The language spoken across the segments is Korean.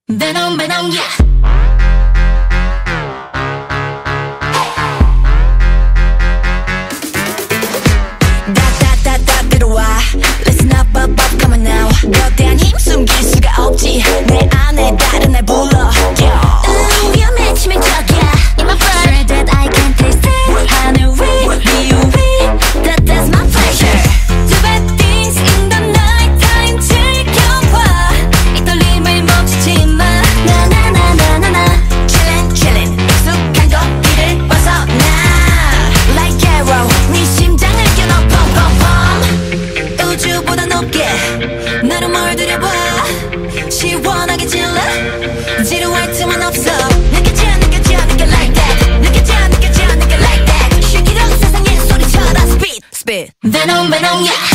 Venom, Venom, yeah. 다다다다 들어와. Listen up, up, up, come on now. 거대한 힘 숨길 수가 없지. 내 안에 다른 날 불러. 위험해지면 저기야. In my blood, sure that I can taste it. 하늘 위, 비 위, that's my pleasure. Do bad things in the night time. 즐겨봐. 이 떨림을 멈추지 마. 나나나나나나. Chillin', chillin'. 익숙한 거리를 벗어나. Like arrow, 네 심장을 겨눠 pom pom pom. 우주보다 높게 나를 몰들여봐. 시원하게 질러. 지루할 틈은 없어. 느껴져 like that. 느껴져 like that. Shake it up 세상의 소리쳐라. Spit, spit. Venom, Venom, yeah.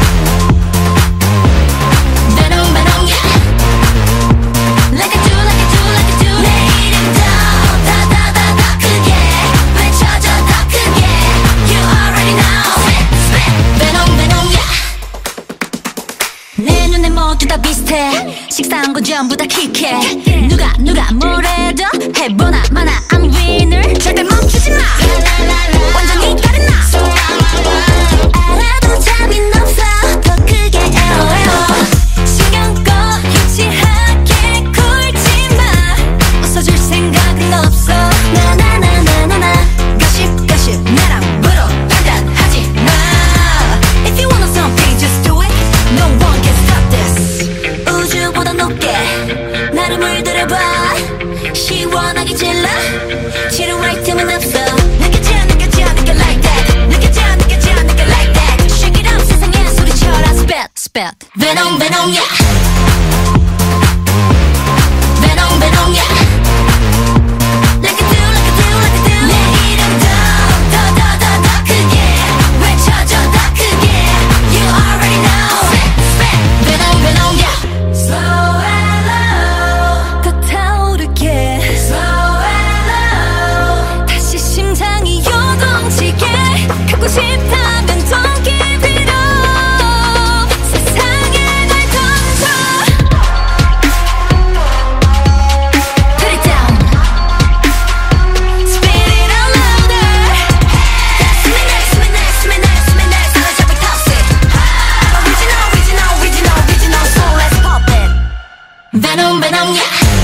Venom, Venom, yeah. Like I do, like I do, like I do. 내 이름 더 크게 외쳐줘 더 크게. You already know. Spit, spit. Venom, Venom, yeah. 내 눈에 모두 다 비슷해. 식사한 건 전부 다 킥해. 누가 뭐래도 해보나 마나 I'm winner. 절대 멈추지 마. 완전히 다른 나. 알아도 잠이 없어. 더 크게 에어. 신경 꺼 유치하게 굴지 마. 웃어줄 생각은 없어. 나나나나나나. 가십 나랑 물어 판단하지 마. If you want something just do it. No one can stop this. 우주보다 높게 나를 물들여봐. 시원하게 질러. 지루할 틈은 없어. 느껴져 like that. 느껴져 like that. Shake it up 세상에 소리쳐라. Spit, spit. Venom, Venom, yeah. Venom, Venom, yeah. Like I do, like I do, like I do. 내 이름 더 크게 외쳐줘 더 크게. You already know. Spit, spit. Venom, Venom, yeah. Slow and low. 더 타오르게. Slow and low. 다시 심장이 요동치게. 갖고 싶다면 don't give it up. 세상에 날 던져. Put it down. Spit it out louder. 숨이 날 사로잡을 toss it. Original, so let's pop it. Venom, Venom, yeah.